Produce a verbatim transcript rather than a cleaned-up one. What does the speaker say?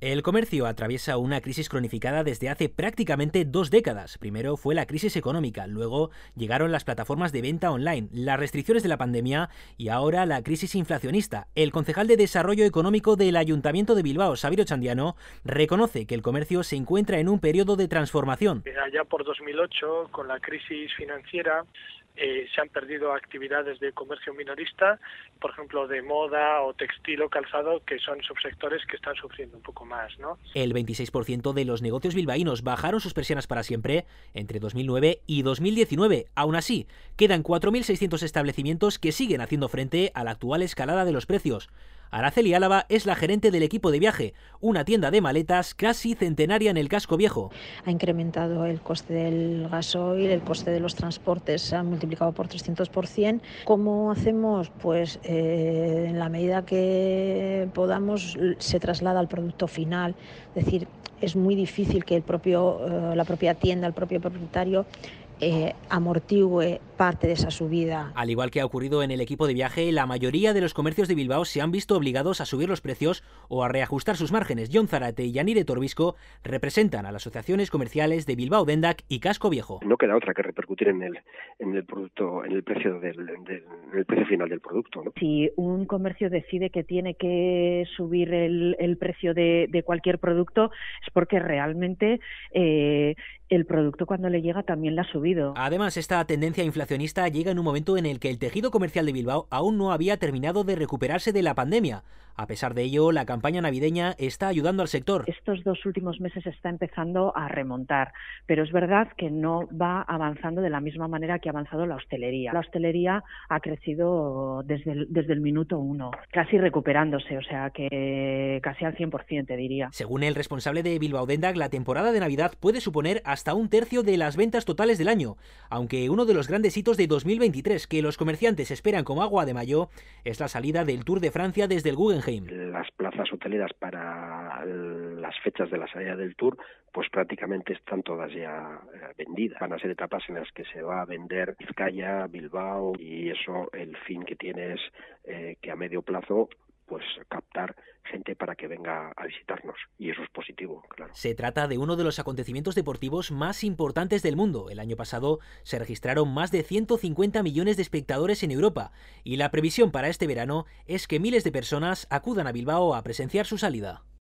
El comercio atraviesa una crisis cronificada desde hace prácticamente dos décadas. Primero fue la crisis económica, luego llegaron las plataformas de venta online, las restricciones de la pandemia y ahora la crisis inflacionista. El concejal de Desarrollo Económico del Ayuntamiento de Bilbao, Xabier Otxandiano, reconoce que el comercio se encuentra en un periodo de transformación. Allá por dos mil ocho, con la crisis financiera, Eh, se han perdido actividades de comercio minorista, por ejemplo de moda o textil o calzado, que son subsectores que están sufriendo un poco más, ¿no? El veintiséis por ciento de los negocios bilbaínos bajaron sus persianas para siempre entre dos mil nueve y dos mil diecinueve. Aún así, quedan cuatro mil seiscientos establecimientos que siguen haciendo frente a la actual escalada de los precios. Araceli Álava es la gerente del Equipo de Viaje, una tienda de maletas casi centenaria en el casco viejo. Ha incrementado el coste del gasoil, el coste de los transportes se ha multiplicado por trescientos por ciento. ¿Cómo hacemos? Pues eh, en la medida que podamos se traslada al producto final. Es decir, es muy difícil que el propio, eh, la propia tienda, el propio propietario Eh, amortigüe parte de esa subida. Al igual que ha ocurrido en el Equipo de Viaje, la mayoría de los comercios de Bilbao se han visto obligados a subir los precios o a reajustar sus márgenes. Jon Zarate y Yanire Torbisco representan a las asociaciones comerciales de Bilbao Dendak y Casco Viejo. No queda otra que repercutir en el en el producto, en el precio del, del en el precio final del producto, ¿no? Si un comercio decide que tiene que subir el, el precio de, de cualquier producto, es porque realmente eh, el producto cuando le llega también la ha subido. Además, esta tendencia inflacionista llega en un momento en el que el tejido comercial de Bilbao aún no había terminado de recuperarse de la pandemia. A pesar de ello, la campaña navideña está ayudando al sector. Estos dos últimos meses está empezando a remontar, pero es verdad que no va avanzando de la misma manera que ha avanzado la hostelería. La hostelería ha crecido desde el, desde el minuto uno, casi recuperándose, o sea que casi al cien por ciento te diría. Según el responsable de Bilbao Dendak, la temporada de Navidad puede suponer hasta un tercio de las ventas totales del año, aunque uno de los grandes hitos de dos mil veintitrés que los comerciantes esperan como agua de mayo es la salida del Tour de Francia desde el Guggenheim. Las plazas hoteleras para las fechas de la salida del Tour pues prácticamente están todas ya vendidas. Van a ser etapas en las que se va a vender Vizcaya, Bilbao, y eso el fin que tiene es eh, que a medio plazo pues captar gente para que venga a visitarnos, y eso es positivo, claro. Se trata de uno de los acontecimientos deportivos más importantes del mundo. El año pasado se registraron más de ciento cincuenta millones de espectadores en Europa, y la previsión para este verano es que miles de personas acudan a Bilbao a presenciar su salida.